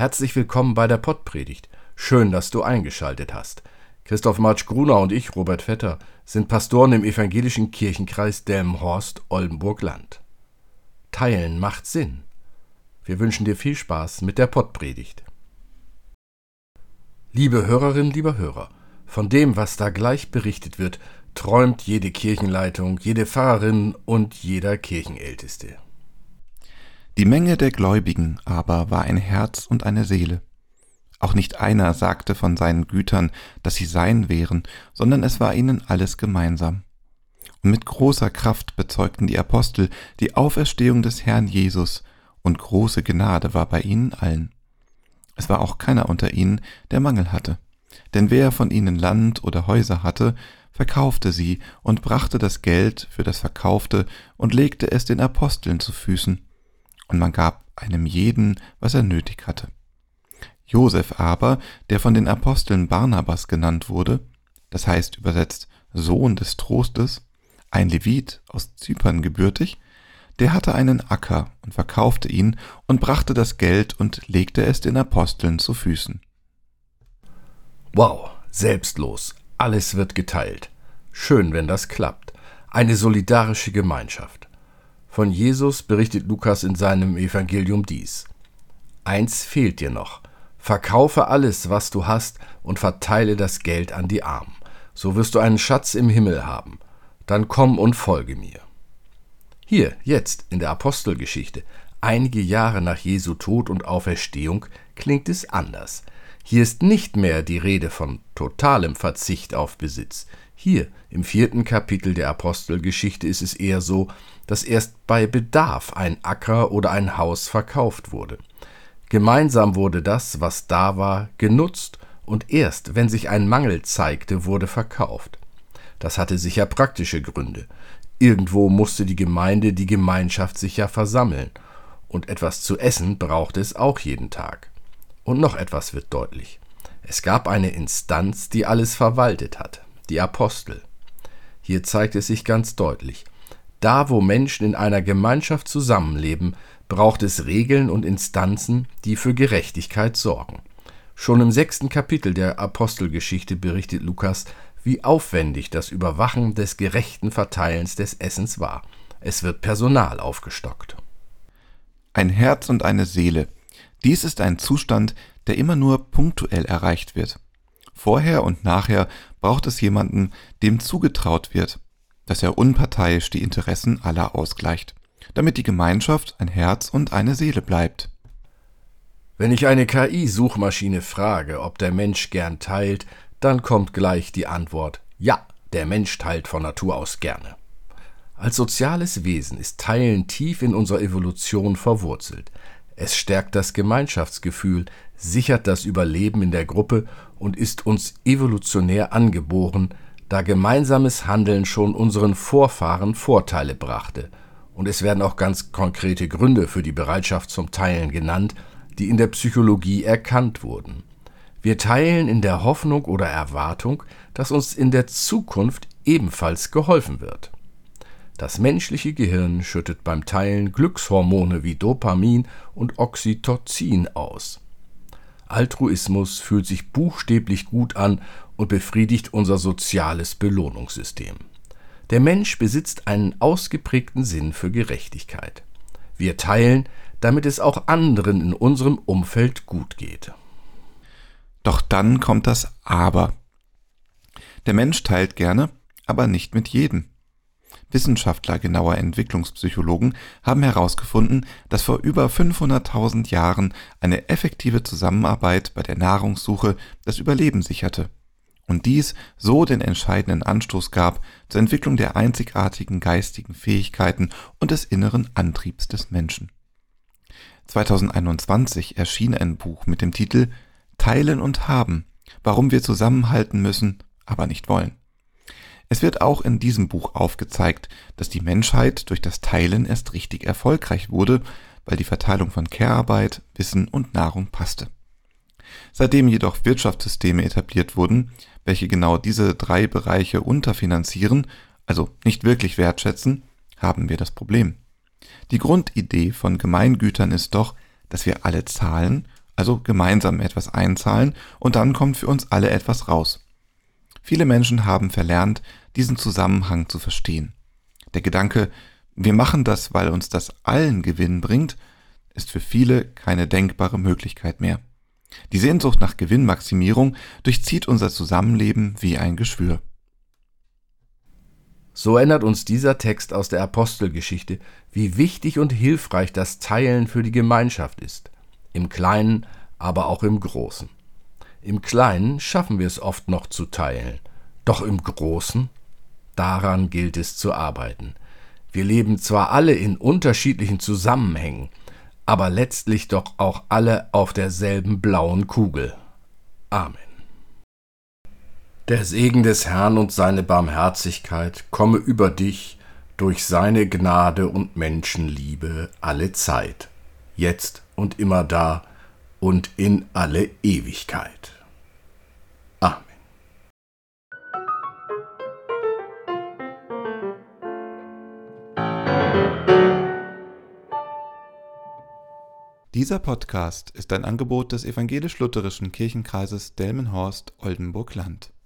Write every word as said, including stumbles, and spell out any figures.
Herzlich willkommen bei der Pottpredigt. Schön, dass du eingeschaltet hast. Christoph Marsch-Gruner und ich, Robert Vetter, sind Pastoren im evangelischen Kirchenkreis Delmenhorst-Oldenburg-Land. Teilen macht Sinn. Wir wünschen dir viel Spaß mit der Pottpredigt. Liebe Hörerinnen, lieber Hörer, von dem, was da gleich berichtet wird, träumt jede Kirchenleitung, jede Pfarrerin und jeder Kirchenälteste. Die Menge der Gläubigen aber war ein Herz und eine Seele. Auch nicht einer sagte von seinen Gütern, dass sie sein wären, sondern es war ihnen alles gemeinsam. Und mit großer Kraft bezeugten die Apostel die Auferstehung des Herrn Jesus, und große Gnade war bei ihnen allen. Es war auch keiner unter ihnen, der Mangel hatte. Denn wer von ihnen Land oder Häuser hatte, verkaufte sie und brachte das Geld für das Verkaufte und legte es den Aposteln zu Füßen. Und man gab einem jeden, was er nötig hatte. Josef aber, der von den Aposteln Barnabas genannt wurde, das heißt übersetzt Sohn des Trostes, ein Levit aus Zypern gebürtig, der hatte einen Acker und verkaufte ihn und brachte das Geld und legte es den Aposteln zu Füßen. Wow, selbstlos, alles wird geteilt. Schön, wenn das klappt. Eine solidarische Gemeinschaft. Von Jesus berichtet Lukas in seinem Evangelium dies: Eins fehlt dir noch. Verkaufe alles, was du hast, und verteile das Geld an die Armen. So wirst du einen Schatz im Himmel haben. Dann komm und folge mir. Hier, jetzt, in der Apostelgeschichte, einige Jahre nach Jesu Tod und Auferstehung, klingt es anders. Hier ist nicht mehr die Rede von totalem Verzicht auf Besitz. Hier, im vierten Kapitel der Apostelgeschichte, ist es eher so, dass erst bei Bedarf ein Acker oder ein Haus verkauft wurde. Gemeinsam wurde das, was da war, genutzt, und erst, wenn sich ein Mangel zeigte, wurde verkauft. Das hatte sicher praktische Gründe. Irgendwo musste die Gemeinde, die Gemeinschaft sich ja versammeln. Und etwas zu essen brauchte es auch jeden Tag. Und noch etwas wird deutlich. Es gab eine Instanz, die alles verwaltet hat, die Apostel. Hier zeigt es sich ganz deutlich. Da, wo Menschen in einer Gemeinschaft zusammenleben, braucht es Regeln und Instanzen, die für Gerechtigkeit sorgen. Schon im sechsten Kapitel der Apostelgeschichte berichtet Lukas, wie aufwendig das Überwachen des gerechten Verteilens des Essens war. Es wird Personal aufgestockt. Ein Herz und eine Seele. Dies ist ein Zustand, der immer nur punktuell erreicht wird. Vorher und nachher braucht es jemanden, dem zugetraut wird, dass er unparteiisch die Interessen aller ausgleicht, damit die Gemeinschaft ein Herz und eine Seele bleibt. Wenn ich eine K I-Suchmaschine frage, ob der Mensch gern teilt, dann kommt gleich die Antwort: Ja, der Mensch teilt von Natur aus gerne. Als soziales Wesen ist Teilen tief in unserer Evolution verwurzelt. Es stärkt das Gemeinschaftsgefühl, sichert das Überleben in der Gruppe und ist uns evolutionär angeboren, da gemeinsames Handeln schon unseren Vorfahren Vorteile brachte. Und es werden auch ganz konkrete Gründe für die Bereitschaft zum Teilen genannt, die in der Psychologie erkannt wurden. Wir teilen in der Hoffnung oder Erwartung, dass uns in der Zukunft ebenfalls geholfen wird. Das menschliche Gehirn schüttet beim Teilen Glückshormone wie Dopamin und Oxytocin aus. Altruismus fühlt sich buchstäblich gut an und befriedigt unser soziales Belohnungssystem. Der Mensch besitzt einen ausgeprägten Sinn für Gerechtigkeit. Wir teilen, damit es auch anderen in unserem Umfeld gut geht. Doch dann kommt das Aber. Der Mensch teilt gerne, aber nicht mit jedem. Wissenschaftler, genauer Entwicklungspsychologen, haben herausgefunden, dass vor über fünfhunderttausend Jahren eine effektive Zusammenarbeit bei der Nahrungssuche das Überleben sicherte. Und dies so den entscheidenden Anstoß gab zur Entwicklung der einzigartigen geistigen Fähigkeiten und des inneren Antriebs des Menschen. zweitausendeinundzwanzig erschien ein Buch mit dem Titel Teilen und Haben, warum wir zusammenhalten müssen, aber nicht wollen. Es wird auch in diesem Buch aufgezeigt, dass die Menschheit durch das Teilen erst richtig erfolgreich wurde, weil die Verteilung von Care-Arbeit, Wissen und Nahrung passte. Seitdem jedoch Wirtschaftssysteme etabliert wurden, welche genau diese drei Bereiche unterfinanzieren, also nicht wirklich wertschätzen, haben wir das Problem. Die Grundidee von Gemeingütern ist doch, dass wir alle zahlen, also gemeinsam etwas einzahlen und dann kommt für uns alle etwas raus. Viele Menschen haben verlernt, diesen Zusammenhang zu verstehen. Der Gedanke, wir machen das, weil uns das allen Gewinn bringt, ist für viele keine denkbare Möglichkeit mehr. Die Sehnsucht nach Gewinnmaximierung durchzieht unser Zusammenleben wie ein Geschwür. So erinnert uns dieser Text aus der Apostelgeschichte, wie wichtig und hilfreich das Teilen für die Gemeinschaft ist. Im Kleinen, aber auch im Großen. Im Kleinen schaffen wir es oft noch zu teilen, doch im Großen, daran gilt es zu arbeiten. Wir leben zwar alle in unterschiedlichen Zusammenhängen, aber letztlich doch auch alle auf derselben blauen Kugel. Amen. Der Segen des Herrn und seine Barmherzigkeit komme über dich durch seine Gnade und Menschenliebe alle Zeit, jetzt und immerdar und in alle Ewigkeit. Amen. Dieser Podcast ist ein Angebot des evangelisch-lutherischen Kirchenkreises Delmenhorst-Oldenburg-Land.